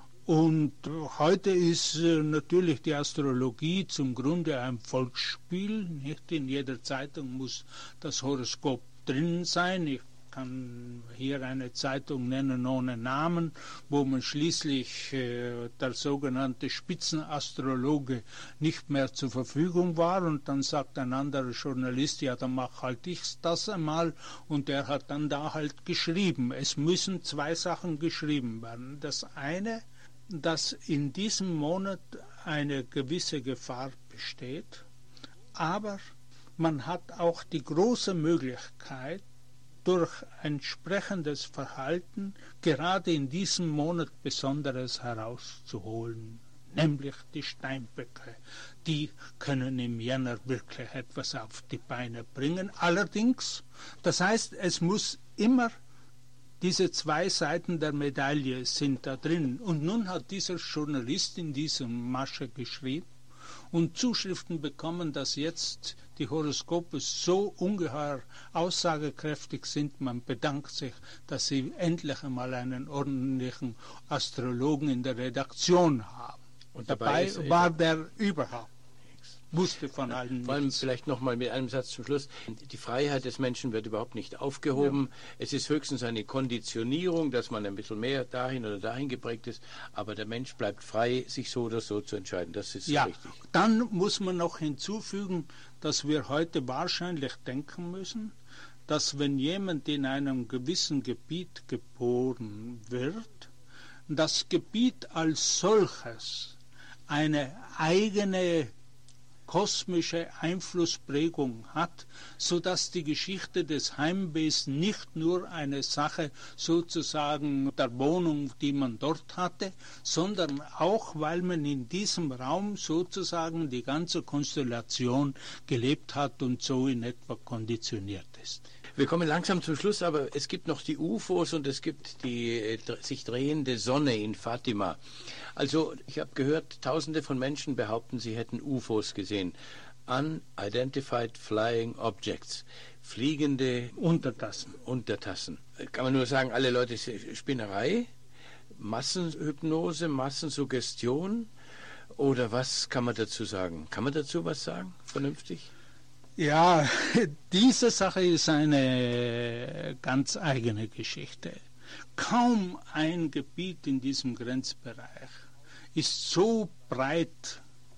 Und heute ist natürlich die Astrologie zum Grunde ein Volksspiel. Nicht in jeder Zeitung muss das Horoskop drin sein. Ich kann hier eine Zeitung nennen ohne Namen, wo man schließlich der sogenannte Spitzenastrologe nicht mehr zur Verfügung war und dann sagt ein anderer Journalist, ja, dann mach halt ich das einmal und der hat dann da halt geschrieben. Es müssen zwei Sachen geschrieben werden. Das eine, dass in diesem Monat eine gewisse Gefahr besteht, aber man hat auch die große Möglichkeit, durch entsprechendes Verhalten gerade in diesem Monat Besonderes herauszuholen, nämlich die Steinböcke. Die können im Jänner wirklich etwas auf die Beine bringen. Allerdings, das heißt, es muss immer diese zwei Seiten der Medaille sind da drin. Und nun hat dieser Journalist in diesem Masche geschrieben und Zuschriften bekommen, dass jetzt die Horoskope so ungeheuer aussagekräftig sind. Man bedankt sich, dass sie endlich einmal einen ordentlichen Astrologen in der Redaktion haben. Und dabei war der überhaupt nichts. wusste von allen Vor allem nichts. vielleicht nochmal mit einem Satz zum Schluss. Die Freiheit des Menschen wird überhaupt nicht aufgehoben. Ja. Es ist höchstens eine Konditionierung, dass man ein bisschen mehr dahin oder dahin geprägt ist. Aber der Mensch bleibt frei, sich so oder so zu entscheiden. Das ist ja, richtig. Dann muss man noch hinzufügen, dass wir heute wahrscheinlich denken müssen, dass wenn jemand in einem gewissen Gebiet geboren wird, das Gebiet als solches eine eigene kosmische Einflussprägung hat, sodass die Geschichte des Heimwehs nicht nur eine Sache sozusagen der Wohnung, die man dort hatte, sondern auch, weil man in diesem Raum sozusagen die ganze Konstellation gelebt hat und so in etwa konditioniert ist. Wir kommen langsam zum Schluss, aber es gibt noch die UFOs und es gibt die sich drehende Sonne in Fatima. Also ich habe gehört, Tausende von Menschen behaupten, sie hätten UFOs gesehen. Unidentified Flying Objects. Fliegende Untertassen. Kann man nur sagen, alle Leute, Spinnerei, Massenhypnose, Massensuggestion oder was kann man dazu sagen? Kann man dazu was sagen, vernünftig? Ja, diese Sache ist eine ganz eigene Geschichte. Kaum ein Gebiet in diesem Grenzbereich ist so breit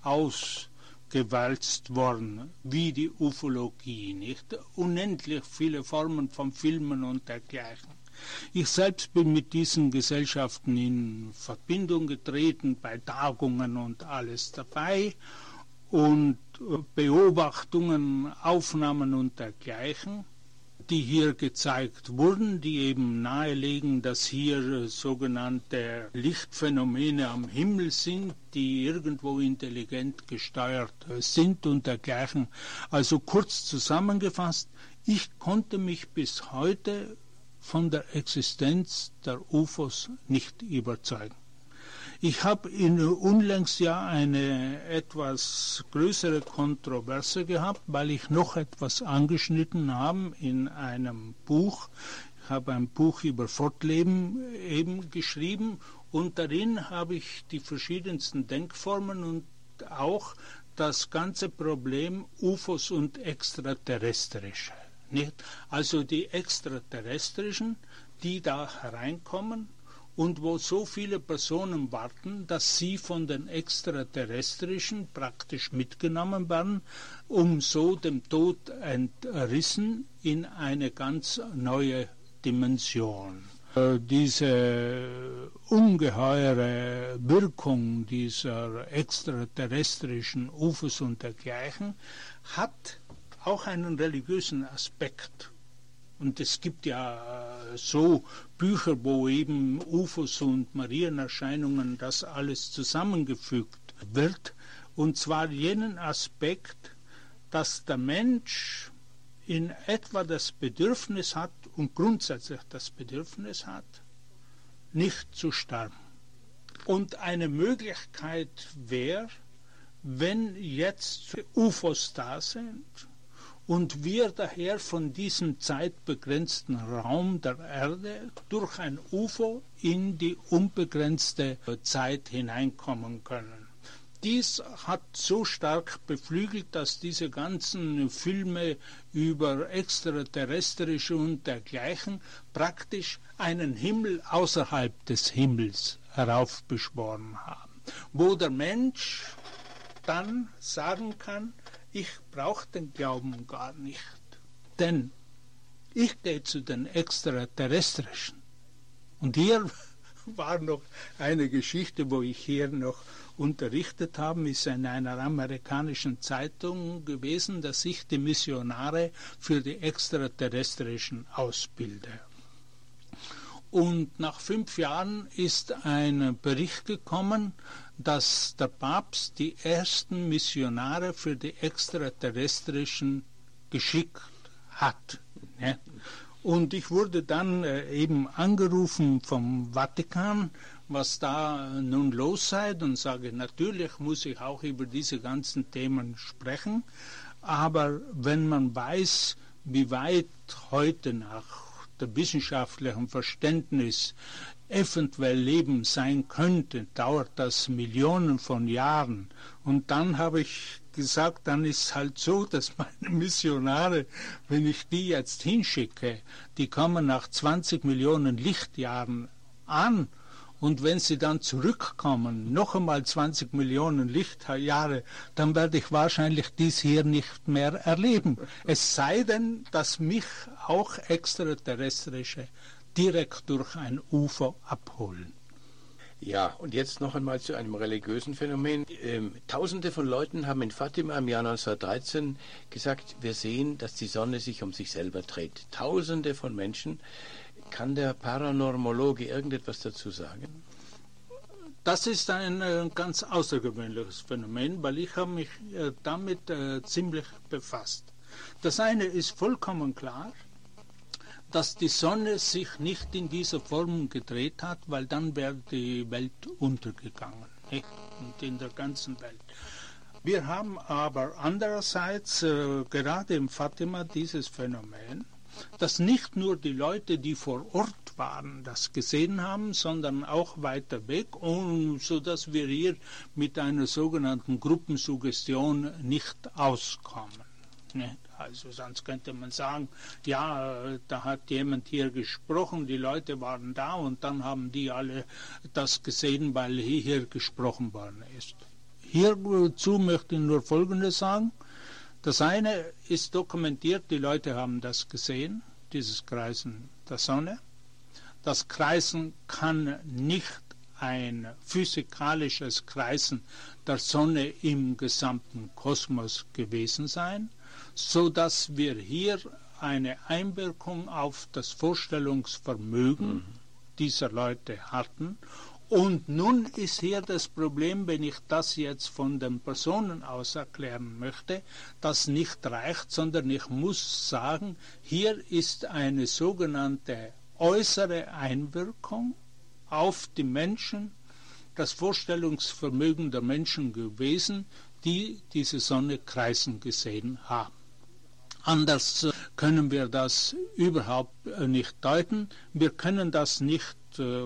ausgewalzt worden wie die Ufologie, nicht? Unendlich viele Formen von Filmen und dergleichen. Ich selbst bin mit diesen Gesellschaften in Verbindung getreten, bei Tagungen und alles dabei. Und Beobachtungen, Aufnahmen und dergleichen, die hier gezeigt wurden, die eben nahelegen, dass hier sogenannte Lichtphänomene am Himmel sind, die irgendwo intelligent gesteuert sind und dergleichen. Also kurz zusammengefasst, ich konnte mich bis heute von der Existenz der UFOs nicht überzeugen. Ich habe unlängst ja eine etwas größere Kontroverse gehabt, weil ich noch etwas angeschnitten habe in einem Buch. Ich habe ein Buch über Fortleben eben geschrieben und darin habe ich die verschiedensten Denkformen und auch das ganze Problem UFOs und Extraterrestrische. Nicht? Also die Extraterrestrischen, die da hereinkommen, und wo so viele Personen warten, dass sie von den Extraterrestrischen praktisch mitgenommen werden, um so dem Tod entrissen in eine ganz neue Dimension. Diese ungeheure Wirkung dieser extraterrestrischen UFOs und dergleichen hat auch einen religiösen Aspekt. Und es gibt ja so Bücher, wo eben UFOs und Marienerscheinungen, das alles zusammengefügt wird. Und zwar jenen Aspekt, dass der Mensch in etwa das Bedürfnis hat und grundsätzlich das Bedürfnis hat, nicht zu sterben. Und eine Möglichkeit wäre, wenn jetzt UFOs da sind, und wir daher von diesem zeitbegrenzten Raum der Erde durch ein UFO in die unbegrenzte Zeit hineinkommen können. Dies hat so stark beflügelt, dass diese ganzen Filme über Extraterrestrische und dergleichen praktisch einen Himmel außerhalb des Himmels heraufbeschworen haben, wo der Mensch dann sagen kann, ich brauche den Glauben gar nicht, denn ich gehe zu den Extraterrestrischen. Und hier war noch eine Geschichte, wo ich hier noch unterrichtet habe, ist in einer amerikanischen Zeitung gewesen, dass ich die Missionare für die Extraterrestrischen ausbilde. Und nach 5 Jahren ist ein Bericht gekommen, dass der Papst die ersten Missionare für die Extraterrestrischen geschickt hat. Ne? Und ich wurde dann eben angerufen vom Vatikan, was da nun los sei, und sage, natürlich muss ich auch über diese ganzen Themen sprechen, aber wenn man weiß, wie weit heute nach dem wissenschaftlichen Verständnis eventuell Leben sein könnte, dauert das Millionen von Jahren. Und dann habe ich gesagt, dann ist es halt so, dass meine Missionare, wenn ich die jetzt hinschicke, die kommen nach 20 Millionen Lichtjahren an. Und wenn sie dann zurückkommen, noch einmal 20 Millionen Lichtjahre, dann werde ich wahrscheinlich dies hier nicht mehr erleben. Es sei denn, dass mich auch Extraterrestrische direkt durch ein UFO abholen. Ja, und jetzt noch einmal zu einem religiösen Phänomen. Tausende von Leuten haben in Fatima im Jahr 1913 gesagt, wir sehen, dass die Sonne sich um sich selber dreht. Tausende von Menschen. Kann der Paranormologe irgendetwas dazu sagen? Das ist ein ganz außergewöhnliches Phänomen, weil ich habe mich damit ziemlich befasst. Das eine ist vollkommen klar, dass die Sonne sich nicht in dieser Form gedreht hat, weil dann wäre die Welt untergegangen, nicht? Und in der ganzen Welt. Wir haben aber andererseits gerade in Fatima dieses Phänomen, dass nicht nur die Leute, die vor Ort waren, das gesehen haben, sondern auch weiter weg, sodass wir hier mit einer sogenannten Gruppensuggestion nicht auskommen. Also sonst könnte man sagen, ja, da hat jemand hier gesprochen, die Leute waren da und dann haben die alle das gesehen, weil hier gesprochen worden ist. Hierzu möchte ich nur Folgendes sagen. Das eine ist dokumentiert, die Leute haben das gesehen, dieses Kreisen der Sonne. Das Kreisen kann nicht ein physikalisches Kreisen der Sonne im gesamten Kosmos gewesen sein, sodass wir hier eine Einwirkung auf das Vorstellungsvermögen dieser Leute hatten. Und nun ist hier das Problem, wenn ich das jetzt von den Personen aus erklären möchte, das nicht reicht, sondern ich muss sagen, hier ist eine sogenannte äußere Einwirkung auf die Menschen, das Vorstellungsvermögen der Menschen gewesen, die diese Sonne kreisen gesehen haben. Anders können wir das überhaupt nicht deuten. Wir können das nicht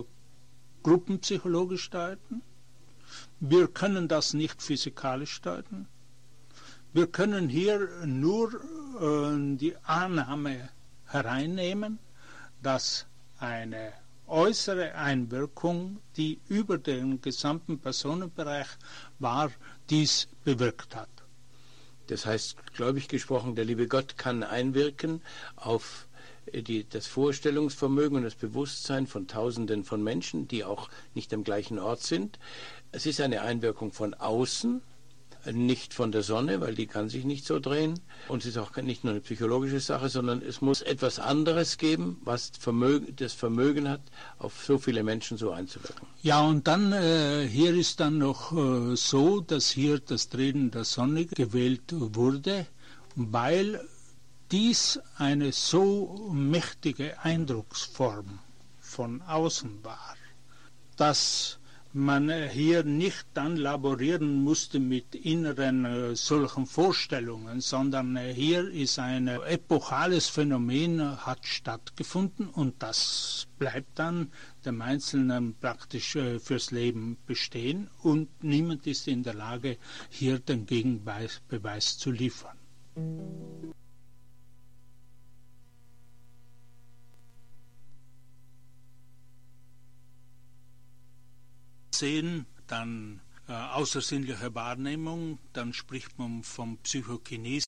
gruppenpsychologisch deuten. Wir können das nicht physikalisch deuten. Wir können hier nur die Annahme hereinnehmen, dass eine äußere Einwirkung, die über den gesamten Personenbereich war, dies bewirkt hat. Das heißt, gläubig gesprochen, der liebe Gott kann einwirken auf das Vorstellungsvermögen und das Bewusstsein von Tausenden von Menschen, die auch nicht am gleichen Ort sind. Es ist eine Einwirkung von außen, nicht von der Sonne, weil die kann sich nicht so drehen. Und es ist auch nicht nur eine psychologische Sache, sondern es muss etwas anderes geben, was das Vermögen hat, auf so viele Menschen so einzuwirken. Ja, und dann hier ist dann noch so, dass hier das Drehen der Sonne gewählt wurde, weil dies eine so mächtige Eindrucksform von außen war, dass man hier nicht dann laborieren musste mit inneren solchen Vorstellungen, sondern hier ist ein epochales Phänomen hat stattgefunden und das bleibt dann dem Einzelnen praktisch fürs Leben bestehen und niemand ist in der Lage, hier den Gegenbeweis zu liefern. Sehen, dann außersinnliche Wahrnehmung, dann spricht man von Psychokinese.